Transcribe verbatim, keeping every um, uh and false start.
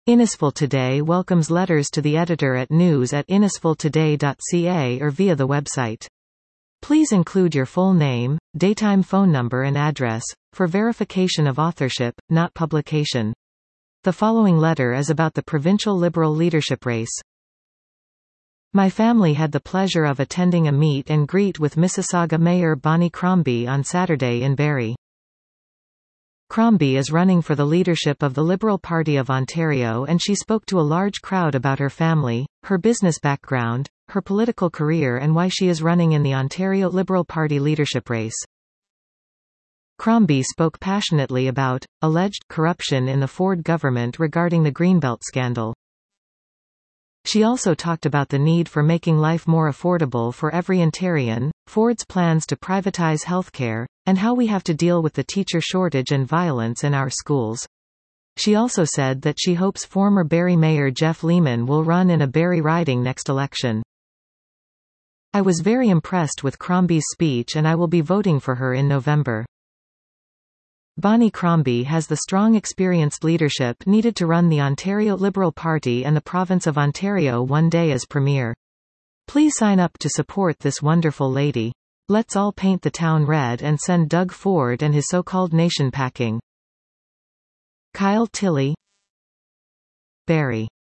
Innisfil Today welcomes letters to the editor at news at innisfil today dot c a or via the website. Please include your full name, daytime phone number and address, for verification of authorship, not publication. The following letter is about the provincial Liberal leadership race. My family had the pleasure of attending a meet and greet with Mississauga Mayor Bonnie Crombie on Saturday in Barrie. Crombie is running for the leadership of the Liberal Party of Ontario, and she spoke to a large crowd about her family, her business background, her political career and why she is running in the Ontario Liberal Party leadership race. Crombie spoke passionately about alleged corruption in the Ford government regarding the Greenbelt scandal. She also talked about the need for making life more affordable for every Ontarian, Ford's plans to privatize healthcare, and how we have to deal with the teacher shortage and violence in our schools. She also said that she hopes former Barrie Mayor Jeff Lehman will run in a Barrie riding next election. I was very impressed with Crombie's speech and I will be voting for her in November. Bonnie Crombie has the strong experienced leadership needed to run the Ontario Liberal Party and the province of Ontario one day as Premier. Please sign up to support this wonderful lady. Let's all paint the town red and send Doug Ford and his so-called nation packing. Kyle Tilley, Barrie.